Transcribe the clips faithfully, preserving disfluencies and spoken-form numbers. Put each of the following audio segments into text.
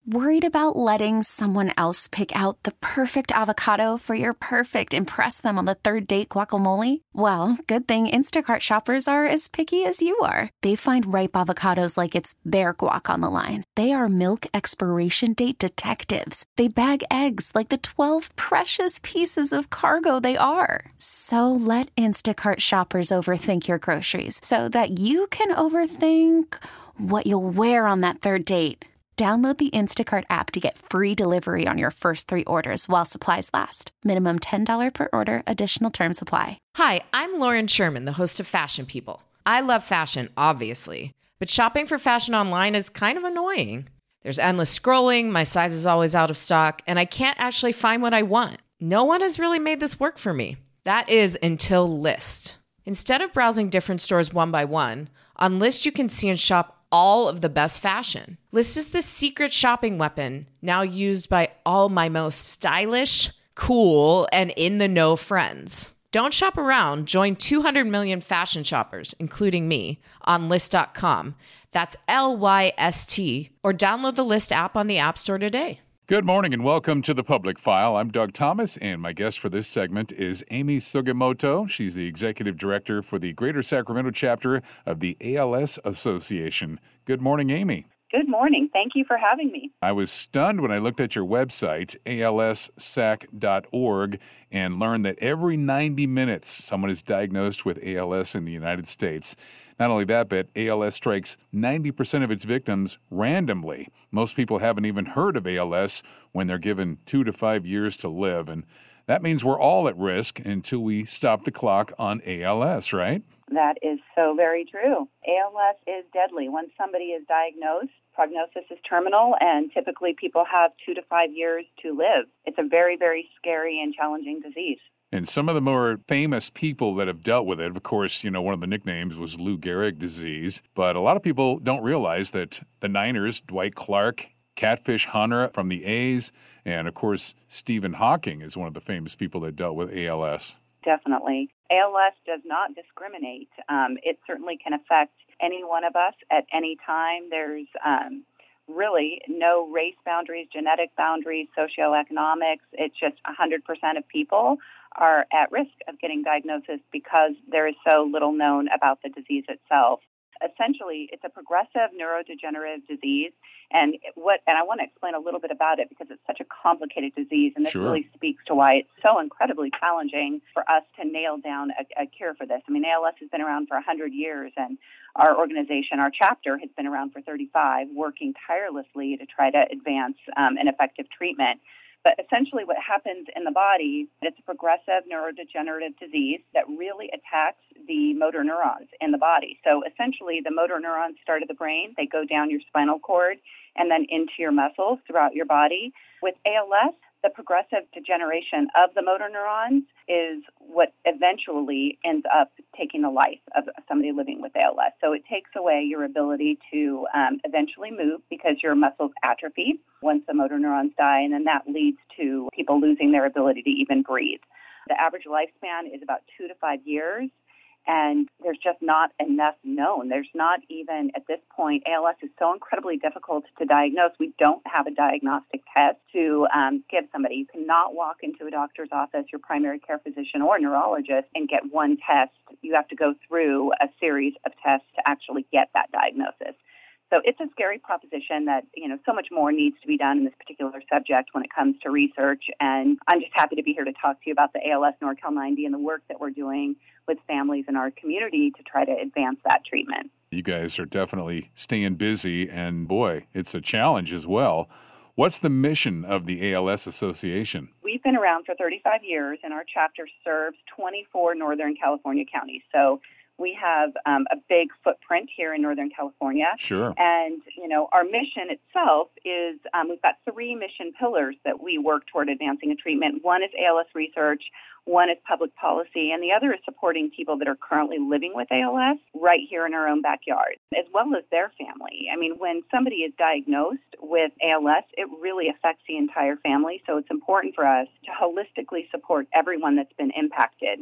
Worried about letting someone else pick out the perfect avocado for your perfect impress them on the third date guacamole? Well, good thing Instacart shoppers are as picky as you are. They find ripe avocados like it's their guac on the line. They are milk expiration date detectives. They bag eggs like the twelve precious pieces of cargo they are. So let Instacart shoppers overthink your groceries so that you can overthink what you'll wear on that third date. Download the Instacart app to get free delivery on your first three orders while supplies last. Minimum ten dollars per order. Additional terms apply. Hi, I'm Lauren Sherman, the host of Fashion People. I love fashion, obviously, but shopping for fashion online is kind of annoying. There's endless scrolling, my size is always out of stock, and I can't actually find what I want. No one has really made this work for me. That is until Lyst. Instead of browsing different stores one by one, on Lyst you can see and shop all of the best fashion. Lyst is the secret shopping weapon now used by all my most stylish, cool, and in-the-know friends. Don't shop around. Join two hundred million fashion shoppers, including me, on Lyst dot com. That's L Y S T. Or download the Lyst app on the App Store today. Good morning and welcome to The Public File. I'm Doug Thomas, and my guest for this segment is Amy Sugimoto. She's the Executive Director for the Greater Sacramento chapter of the A L S Association. Good morning, Amy. Good morning. Thank you for having me. I was stunned when I looked at your website, A L S sac dot org, and learned that every ninety minutes someone is diagnosed with A L S in the United States. Not only that, but A L S strikes ninety percent of its victims randomly. Most people haven't even heard of A L S when they're given two to five years to live. And that means we're all at risk until we stop the clock on A L S, right? That is so very true. A L S is deadly. Once somebody is diagnosed, prognosis is terminal, and typically people have two to five years to live. It's a very, very scary and challenging disease. And some of the more famous people that have dealt with it, of course, you know, one of the nicknames was Lou Gehrig disease. But a lot of people don't realize that the Niners, Dwight Clark, Catfish Hunter from the A's, and of course, Stephen Hawking is one of the famous people that dealt with A L S. Definitely. A L S does not discriminate. Um, it certainly can affect any one of us at any time. There's um, really no race boundaries, genetic boundaries, socioeconomics. It's just one hundred percent of people are at risk of getting diagnosis because there is so little known about the disease itself. Essentially, it's a progressive neurodegenerative disease, and what and I want to explain a little bit about it because it's such a complicated disease, and this Sure. really speaks to why it's so incredibly challenging for us to nail down a, a cure for this. I mean, A L S has been around for one hundred years, and our organization, our chapter, has been around for thirty-five, working tirelessly to try to advance um, an effective treatment. But essentially what happens in the body, it's a progressive neurodegenerative disease that really attacks the motor neurons in the body. So essentially the motor neurons start at the brain, they go down your spinal cord and then into your muscles throughout your body. With A L S, the progressive degeneration of the motor neurons is what eventually ends up taking the life of somebody living with A L S. So it takes away your ability to um, eventually move because your muscles atrophy once the motor neurons die, and then that leads to people losing their ability to even breathe. The average lifespan is about two to five years, and there's just not enough known. There's not even, at this point, A L S is so incredibly difficult to diagnose. We don't have a diagnostic test to um, give somebody. You cannot walk into a doctor's office, your primary care physician or neurologist, and get one test. You have to go through a series of tests to actually get that diagnosis. So it's a scary proposition that, you know, so much more needs to be done in this particular subject when it comes to research. And I'm just happy to be here to talk to you about the A L S NorCal ninety and the work that we're doing with families in our community to try to advance that treatment. You guys are definitely staying busy, and boy, it's a challenge as well. What's the mission of the A L S Association? We've been around for thirty-five years, and our chapter serves twenty-four Northern California counties. So we have um, a big footprint here in Northern California. Sure. And, you know, our mission itself is um, we've got three mission pillars that we work toward advancing a treatment. One is A L S research, one is public policy, and the other is supporting people that are currently living with A L S right here in our own backyard, as well as their family. I mean, when somebody is diagnosed with A L S, it really affects the entire family, so it's important for us to holistically support everyone that's been impacted.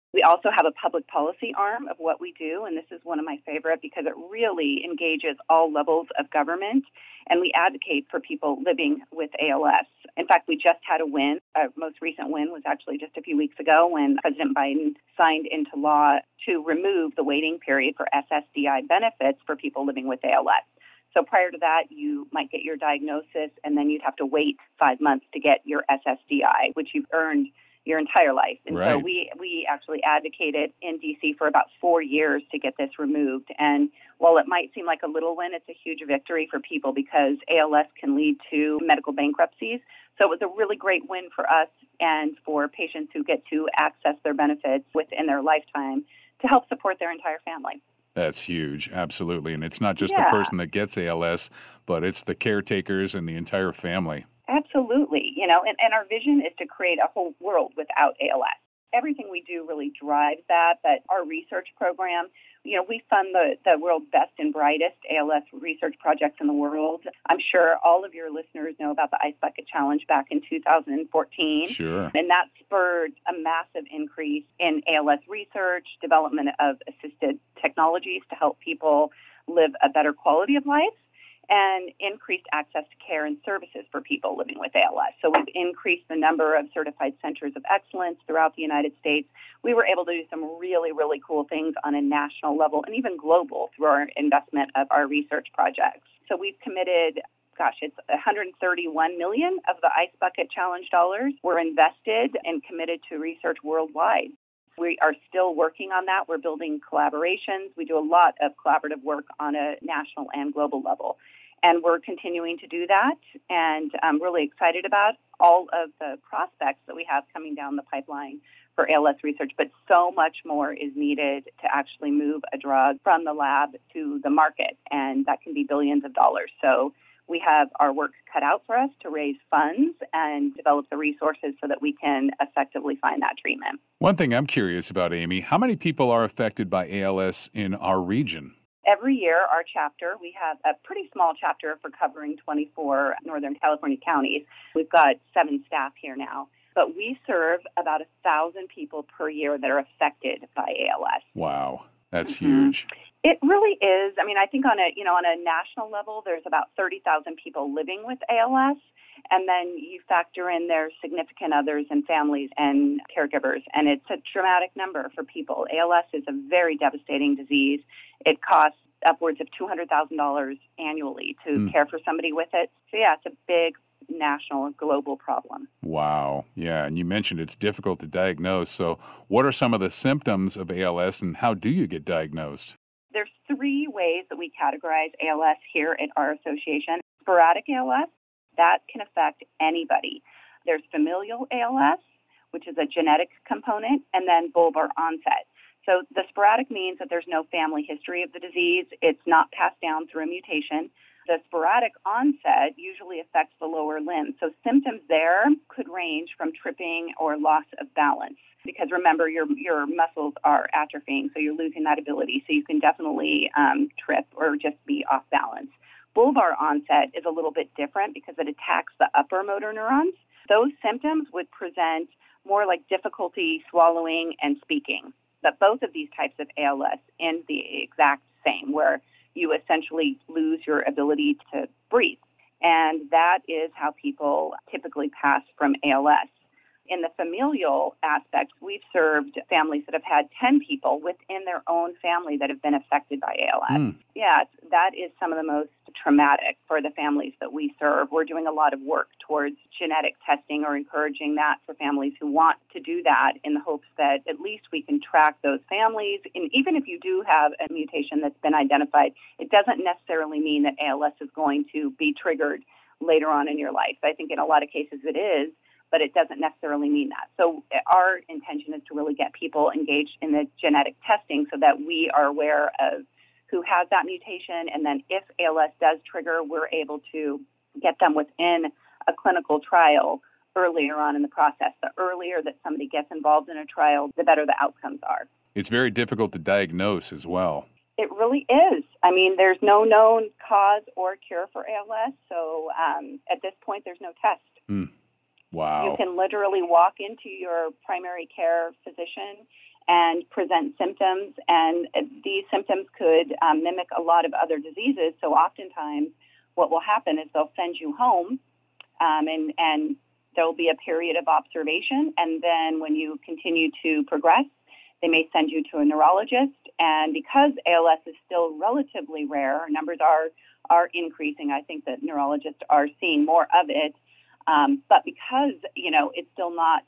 We also have a public policy arm of what we do, and this is one of my favorite because it really engages all levels of government, and we advocate for people living with A L S. In fact, we just had a win. Our most recent win was actually just a few weeks ago when President Biden signed into law to remove the waiting period for S S D I benefits for people living with A L S. So prior to that, you might get your diagnosis, and then you'd have to wait five months to get your S S D I, which you've earned your entire life. And right. so we, we actually advocated in D C for about four years to get this removed. And while it might seem like a little win, it's a huge victory for people because A L S can lead to medical bankruptcies. So it was a really great win for us and for patients who get to access their benefits within their lifetime to help support their entire family. That's huge, absolutely. And it's not just yeah. the person that gets A L S, but it's the caretakers and the entire family. Absolutely. You know, and, and our vision is to create a whole world without A L S. Everything we do really drives that, but our research program, you know, we fund the, the world's best and brightest A L S research projects in the world. I'm sure all of your listeners know about the Ice Bucket Challenge back in two thousand fourteen. Sure. And that spurred a massive increase in A L S research, development of assisted technologies to help people live a better quality of life, and increased access to care and services for people living with A L S. So we've increased the number of certified centers of excellence throughout the United States. We were able to do some really, really cool things on a national level and even global through our investment of our research projects. So we've committed, gosh, it's one hundred thirty-one million dollars of the Ice Bucket Challenge dollars were invested and committed to research worldwide. We are still working on that. We're building collaborations. We do a lot of collaborative work on a national and global level. And we're continuing to do that, and I'm really excited about all of the prospects that we have coming down the pipeline for A L S research, but so much more is needed to actually move a drug from the lab to the market, and that can be billions of dollars. So we have our work cut out for us to raise funds and develop the resources so that we can effectively find that treatment. One thing I'm curious about, Amy, how many people are affected by A L S in our region? Every year, our chapter, we have a pretty small chapter for covering twenty-four Northern California counties. We've got seven staff here now, but we serve about a thousand people per year that are affected by A L S. Wow, that's mm-hmm. huge. It really is. I mean, I think on a you know on a national level, there's about thirty thousand people living with A L S. And then you factor in their significant others and families and caregivers, and it's a dramatic number for people. A L S is a very devastating disease. It costs upwards of two hundred thousand dollars annually to mm. care for somebody with it. So, yeah, it's a big national and global problem. Wow. Yeah, and you mentioned it's difficult to diagnose. So what are some of the symptoms of A L S, and how do you get diagnosed? There's three ways that we categorize A L S here at our association. Sporadic A L S. That can affect anybody. There's familial A L S, which is a genetic component, and then bulbar onset. So the sporadic means that there's no family history of the disease. It's not passed down through a mutation. The sporadic onset usually affects the lower limb. So symptoms there could range from tripping or loss of balance. Because remember, your your muscles are atrophying, so you're losing that ability. So you can definitely um, trip or just be off balance. Bulbar onset is a little bit different because it attacks the upper motor neurons. Those symptoms would present more like difficulty swallowing and speaking. But both of these types of A L S end the exact same, where you essentially lose your ability to breathe. And that is how people typically pass from A L S. In the familial aspect, we've served families that have had ten people within their own family that have been affected by A L S. Mm. Yeah, that is some of the most traumatic for the families that we serve. We're doing a lot of work towards genetic testing or encouraging that for families who want to do that in the hopes that at least we can track those families. And even if you do have a mutation that's been identified, it doesn't necessarily mean that A L S is going to be triggered later on in your life. I think in a lot of cases it is, but it doesn't necessarily mean that. So our intention is to really get people engaged in the genetic testing so that we are aware of who has that mutation, and then if A L S does trigger, we're able to get them within a clinical trial earlier on in the process. The earlier that somebody gets involved in a trial, the better the outcomes are. It's very difficult to diagnose as well. It really is. I mean, there's no known cause or cure for A L S, so um, at this point, there's no test. Mm. Wow. You can literally walk into your primary care physician and present symptoms. And these symptoms could um, mimic a lot of other diseases. So oftentimes what will happen is they'll send you home um, and, and there'll be a period of observation. And then when you continue to progress, they may send you to a neurologist. And because A L S is still relatively rare, numbers are, are increasing. I think that neurologists are seeing more of it. Um, but because, you know, it's still not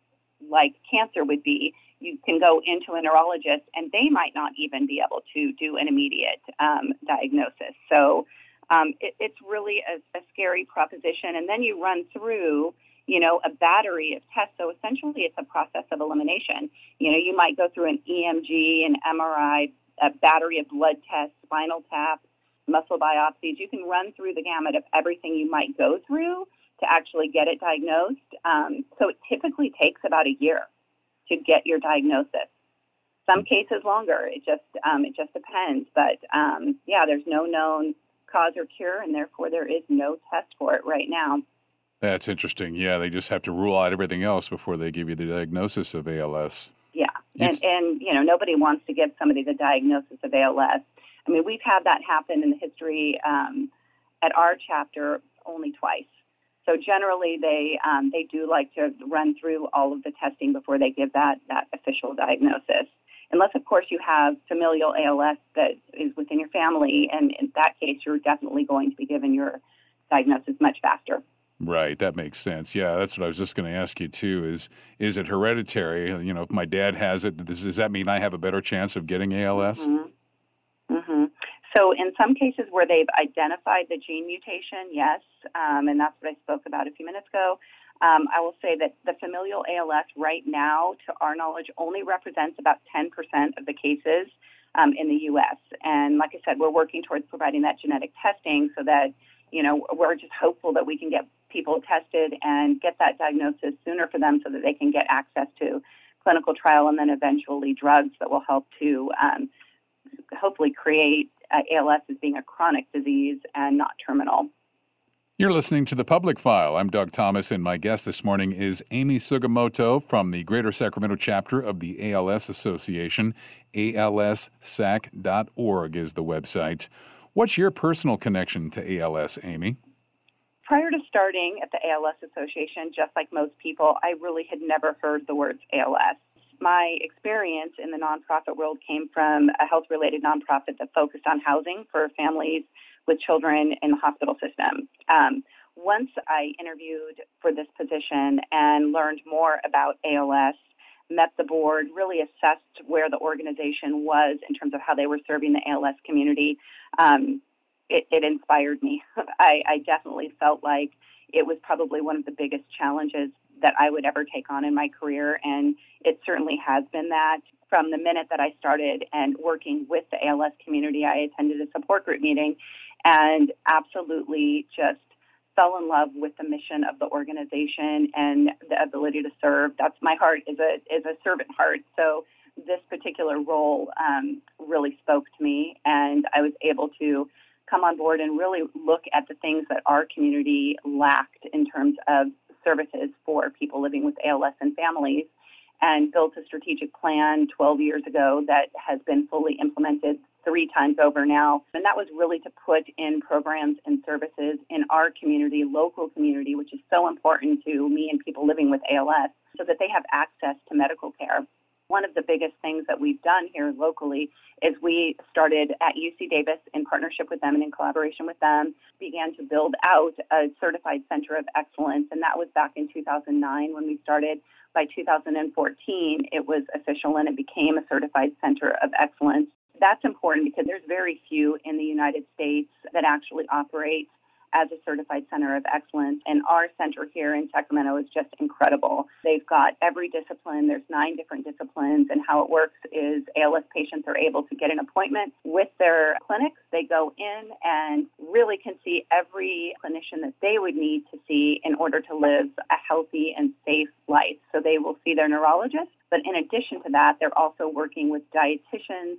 like cancer would be, you can go into a neurologist and they might not even be able to do an immediate um, diagnosis. So um, it, it's really a, a scary proposition. And then you run through, you know, a battery of tests. So essentially it's a process of elimination. You know, you might go through an E M G, an M R I, a battery of blood tests, spinal tap, muscle biopsies. You can run through the gamut of everything you might go through to actually get it diagnosed. Um, so it typically takes about a year to get your diagnosis. Some cases longer. It just um, it just depends. But um, yeah, there's no known cause or cure, and therefore there is no test for it right now. That's interesting. Yeah, they just have to rule out everything else before they give you the diagnosis of A L S. Yeah, and, and you know, nobody wants to give somebody the diagnosis of A L S. I mean, we've had that happen in the history um, at our chapter only twice. So generally, they um, they do like to run through all of the testing before they give that, that official diagnosis. Unless, of course, you have familial A L S that is within your family, and in that case, you're definitely going to be given your diagnosis much faster. Right, that makes sense. Yeah, that's what I was just going to ask you, too, is is it hereditary? You know, if my dad has it, does, does that mean I have a better chance of getting A L S? Mm-hmm. Mm-hmm. So in some cases where they've identified the gene mutation, yes, um, and that's what I spoke about a few minutes ago. Um, I will say that the familial A L S right now, to our knowledge, only represents about ten percent of the cases um, in the U S. And like I said, we're working towards providing that genetic testing so that, you know, we're just hopeful that we can get people tested and get that diagnosis sooner for them so that they can get access to clinical trial and then eventually drugs that will help to um, hopefully create uh, A L S as being a chronic disease and not terminal. You're listening to The Public File. I'm Doug Thomas, and my guest this morning is Amy Sugimoto from the Greater Sacramento chapter of the A L S Association. A L S S A C dot org is the website. What's your personal connection to A L S, Amy? Prior to starting at the A L S Association, just like most people, I really had never heard the words A L S. My experience in the nonprofit world came from a health-related nonprofit that focused on housing for families with children in the hospital system. Um, once I interviewed for this position and learned more about A L S, met the board, really assessed where the organization was in terms of how they were serving the A L S community, um, it, it inspired me. I, I definitely felt like it was probably one of the biggest challenges that I would ever take on in my career, and it certainly has been that. From the minute that I started and working with the A L S community, I attended a support group meeting and absolutely just fell in love with the mission of the organization and the ability to serve. That's my heart is a is a servant heart. So this particular role um, really spoke to me, and I was able to come on board and really look at the things that our community lacked in terms of services for people living with A L S and families, and built a strategic plan twelve years ago that has been fully implemented three times over now. And that was really to put in programs and services in our community, local community, which is so important to me and people living with A L S, so that they have access to medical care. One of the biggest things that we've done here locally is we started at U C Davis in partnership with them and in collaboration with them, began to build out a certified center of excellence. And that was back in two thousand nine when we started. By two thousand fourteen, it was official and it became a certified center of excellence. That's important because there's very few in the United States that actually operate as a certified center of excellence. And our center here in Sacramento is just incredible. They've got every discipline. There's nine different disciplines. And how it works is A L S patients are able to get an appointment with their clinics. They go in and really can see every clinician that they would need to see in order to live a healthy and safe life. So they will see their neurologist. But in addition to that, they're also working with dietitians,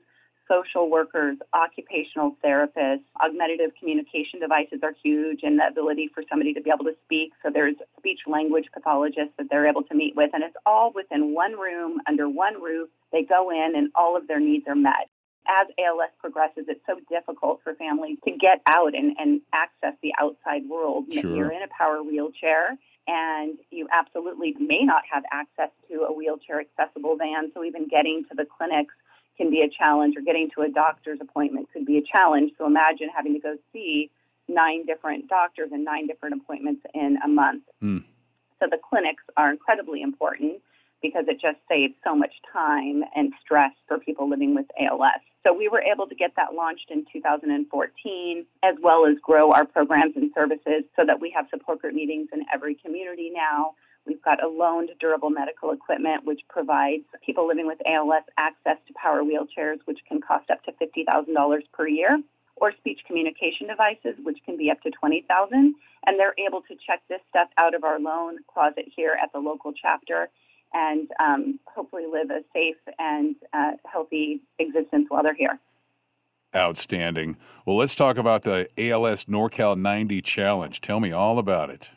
social workers, occupational therapists. Augmentative communication devices are huge, and the ability for somebody to be able to speak. So there's speech language pathologists that they're able to meet with, and it's all within one room, under one roof. They go in, and all of their needs are met. As A L S progresses, it's so difficult for families to get out and, and access the outside world. Sure. You're in a power wheelchair, and you absolutely may not have access to a wheelchair-accessible van, so even getting to the clinics can be a challenge, or getting to a doctor's appointment could be a challenge. So imagine having to go see nine different doctors and nine different appointments in a month. Mm. So the clinics are incredibly important because it just saves so much time and stress for people living with A L S. So we were able to get that launched in two thousand fourteen, as well as grow our programs and services so that we have support group meetings in every community now. We've got a loaned durable medical equipment, which provides people living with A L S access to power wheelchairs, which can cost up to fifty thousand dollars per year, or speech communication devices, which can be up to twenty thousand dollars. And they're able to check this stuff out of our loan closet here at the local chapter and um, hopefully live a safe and uh, healthy existence while they're here. Outstanding. Well, let's talk about the A L S NorCal ninety Challenge. Tell me all about it.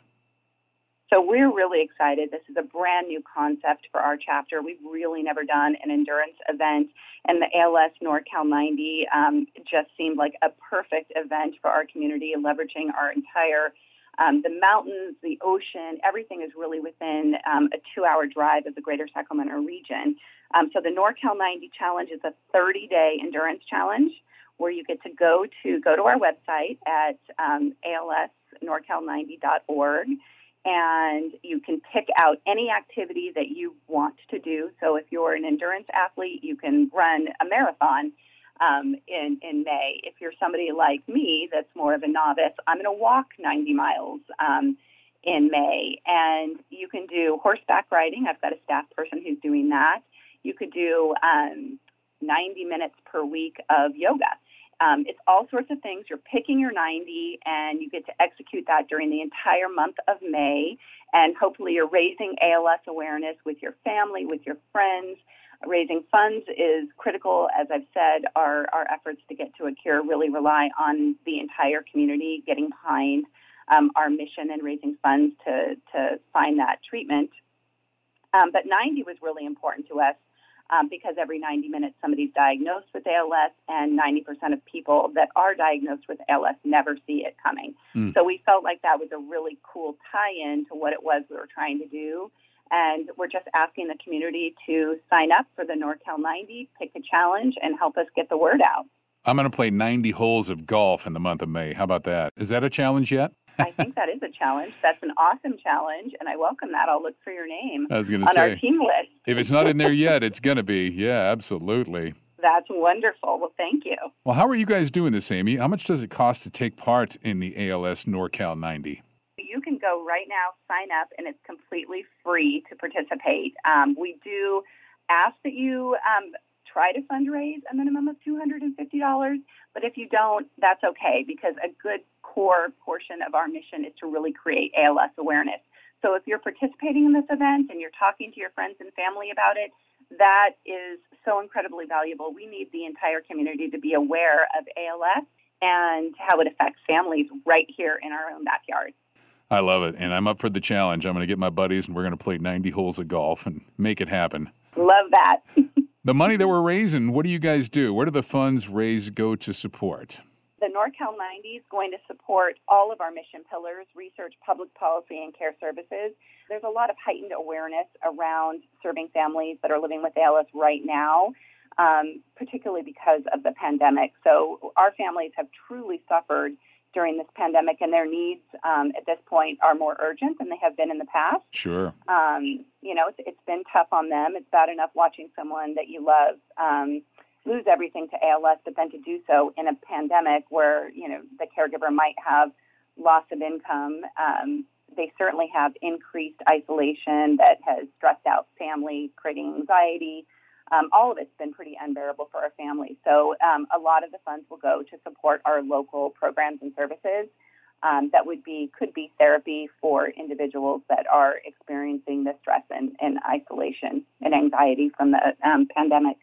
So we're really excited. This is a brand new concept for our chapter. We've really never done an endurance event, and the A L S NorCal ninety um, just seemed like a perfect event for our community, leveraging our entire Um, the mountains, the ocean, everything is really within um, a two-hour drive of the greater Sacramento region. Um, so the NorCal ninety Challenge is a thirty-day endurance challenge where you get to go to go to our website at um, A L S norcal ninety dot org, and you can pick out any activity that you want to do. So if you're an endurance athlete, you can run a marathon Um, in, in May. If you're somebody like me that's more of a novice, I'm going to walk ninety miles um, in May. And you can do horseback riding. I've got a staff person who's doing that. You could do um, ninety minutes per week of yoga. Um, it's all sorts of things. You're picking your ninety, and you get to execute that during the entire month of May. And hopefully you're raising A L S awareness with your family, with your friends. Raising funds is critical. As I've said, our, our efforts to get to a cure really rely on the entire community getting behind um, our mission and raising funds to, to find that treatment. Um, but ninety was really important to us um, because every ninety minutes somebody's diagnosed with A L S, and ninety percent of people that are diagnosed with A L S never see it coming. Mm. So we felt like that was a really cool tie-in to what it was we were trying to do. And we're just asking the community to sign up for the NorCal ninety, pick a challenge, and help us get the word out. I'm going to play ninety holes of golf in the month of May. How about that? Is that a challenge yet? I think that is a challenge. That's an awesome challenge, and I welcome that. I'll look for your name I was going to on say, our team list. If it's not in there yet, it's going to be. Yeah, absolutely. That's wonderful. Well, thank you. Well, how are you guys doing this, Amy? How much does it cost to take part in the A L S NorCal ninety? You can go right now, sign up, and it's completely free to participate. Um, we do ask that you um, try to fundraise a minimum of two hundred fifty dollars, but if you don't, that's okay, because a good core portion of our mission is to really create A L S awareness. So if you're participating in this event and you're talking to your friends and family about it, that is so incredibly valuable. We need the entire community to be aware of A L S and how it affects families right here in our own backyard. I love it, and I'm up for the challenge. I'm going to get my buddies, and we're going to play ninety holes of golf and make it happen. Love that. The money that we're raising, what do you guys do? Where do the funds raised go to support? The NorCal ninety is going to support all of our mission pillars: research, public policy, and care services. There's a lot of heightened awareness around serving families that are living with A L S right now, um, particularly because of the pandemic. So our families have truly suffered during this pandemic, and their needs um, at this point are more urgent than they have been in the past. Sure. Um, you know, it's, it's been tough on them. It's bad enough watching someone that you love um, lose everything to A L S, but then to do so in a pandemic where, you know, the caregiver might have loss of income. Um, they certainly have increased isolation that has stressed out family, creating anxiety. Um, all of it's been pretty unbearable for our families. So um, a lot of the funds will go to support our local programs and services. Um, that would be could be therapy for individuals that are experiencing the stress and, and isolation and anxiety from the um, pandemic.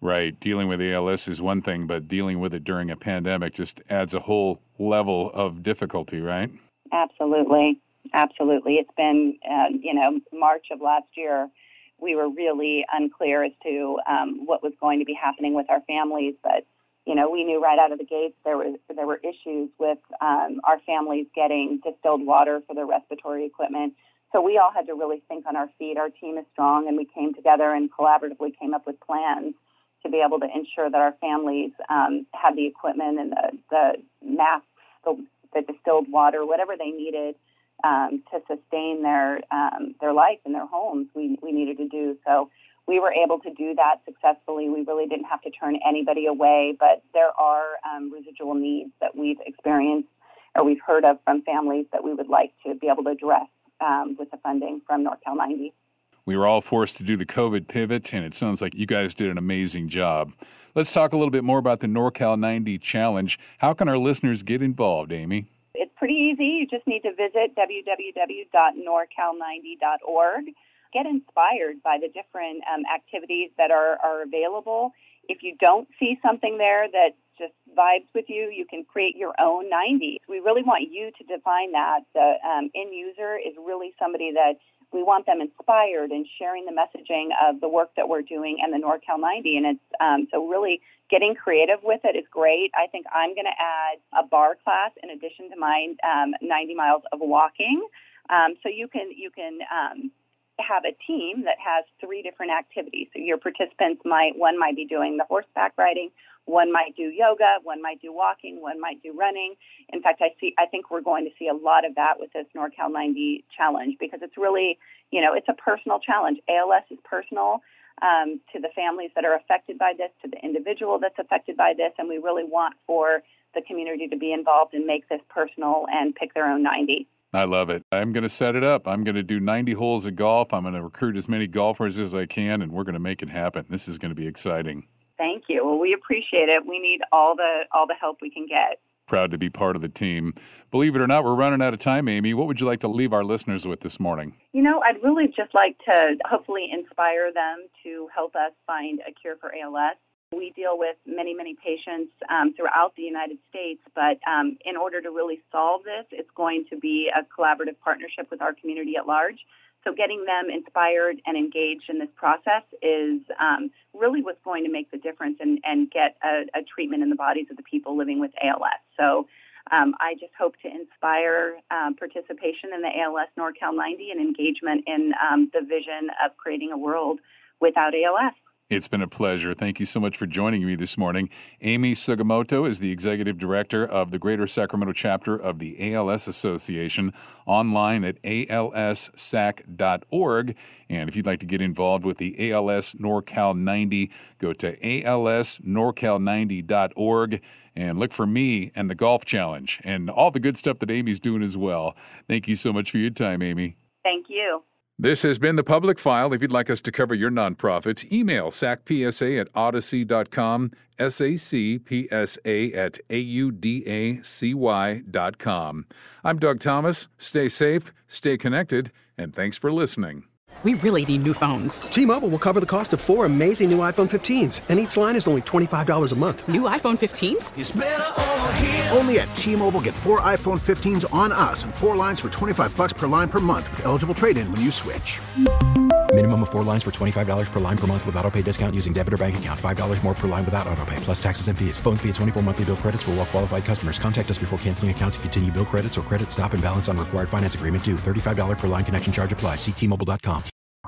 Right. Dealing with A L S is one thing, but dealing with it during a pandemic just adds a whole level of difficulty, right? Absolutely. Absolutely. It's been, uh, you know, March of last year, we were really unclear as to um, what was going to be happening with our families. But, you know, we knew right out of the gates there was there were issues with um, our families getting distilled water for their respiratory equipment. So we all had to really think on our feet. Our team is strong, and we came together and collaboratively came up with plans to be able to ensure that our families um, had the equipment and the, the masks, the, the distilled water, whatever they needed um, to sustain their um, their life in their homes, we, we needed to do. So we were able to do that successfully. We really didn't have to turn anybody away, but there are um, residual needs that we've experienced or we've heard of from families that we would like to be able to address um, with the funding from NorCal ninety. We were all forced to do the COVID pivot, and it sounds like you guys did an amazing job. Let's talk a little bit more about the NorCal ninety Challenge. How can our listeners get involved, Amy? It's pretty easy. You just need to visit w w w dot norcal ninety dot org. Get inspired by the different um, activities that are, are available. If you don't see something there that just vibes with you, you can create your own ninety. We really want you to define that. The um, end user is really somebody that we want them inspired and sharing the messaging of the work that we're doing and the NorCal ninety. And it's um, so really getting creative with it is great. I think I'm going to add a bar class in addition to my um, ninety miles of walking. Um, so you can you can um, have a team that has three different activities. So your participants might one might be doing the horseback riding, one might do yoga, one might do walking, one might do running. In fact, I see. I think we're going to see a lot of that with this NorCal ninety challenge because it's really, you know, it's a personal challenge. A L S is personal um, to the families that are affected by this, to the individual that's affected by this, and we really want for the community to be involved and make this personal and pick their own ninety. I love it. I'm going to set it up. I'm going to do ninety holes of golf. I'm going to recruit as many golfers as I can, and we're going to make it happen. This is going to be exciting. Thank you. Well, we appreciate it. We need all the all the help we can get. Proud to be part of the team. Believe it or not, we're running out of time, Amy. What would you like to leave our listeners with this morning? You know, I'd really just like to hopefully inspire them to help us find a cure for A L S. We deal with many, many patients um, throughout the United States, but um, in order to really solve this, it's going to be a collaborative partnership with our community at large. So getting them inspired and engaged in this process is um, really what's going to make the difference and, and get a, a treatment in the bodies of the people living with A L S. So um, I just hope to inspire um, participation in the A L S NorCal ninety and engagement in um, the vision of creating a world without A L S. It's been a pleasure. Thank you so much for joining me this morning. Amy Sugimoto is the Executive Director of the Greater Sacramento Chapter of the A L S Association, online at A L S S A C dot org. And if you'd like to get involved with the A L S NorCal ninety, go to A L S norcal ninety dot org and look for me and the Golf Challenge and all the good stuff that Amy's doing as well. Thank you so much for your time, Amy. Thank you. This has been The Public File. If you'd like us to cover your nonprofit, email S A C P S A at Odyssey dot com, S A C P S A at A U D A C Y dot com. I'm Doug Thomas. Stay safe, stay connected, and thanks for listening. We really need new phones. T-Mobile will cover the cost of four amazing new iPhone fifteens, and each line is only twenty-five dollars a month. New iPhone fifteens? It's better over here. Only at T-Mobile, get four iPhone fifteens on us and four lines for twenty-five dollars per line per month with eligible trade-in when you switch. Minimum of four lines for twenty-five dollars per line per month with autopay discount using debit or bank account. five dollars more per line without autopay, plus taxes and fees. Phone fee at twenty-four monthly bill credits for well-qualified customers. Contact us before canceling account to continue bill credits or credit stop and balance on required finance agreement due. thirty-five dollars per line connection charge applies. See T Mobile dot com.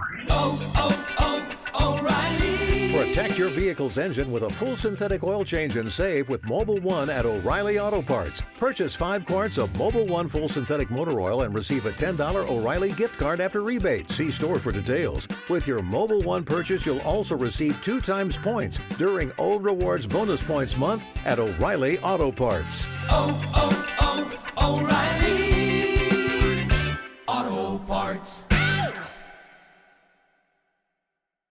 Oh, oh, oh, O'Reilly. Protect your vehicle's engine with a full synthetic oil change and save with Mobil one at O'Reilly Auto Parts. Purchase five quarts of Mobil one full synthetic motor oil and receive a ten dollars O'Reilly gift card after rebate. See store for details. With your Mobil one purchase, you'll also receive two times points during O Rewards Bonus Points Month at O'Reilly Auto Parts. Oh, oh, oh, O'Reilly Auto Parts.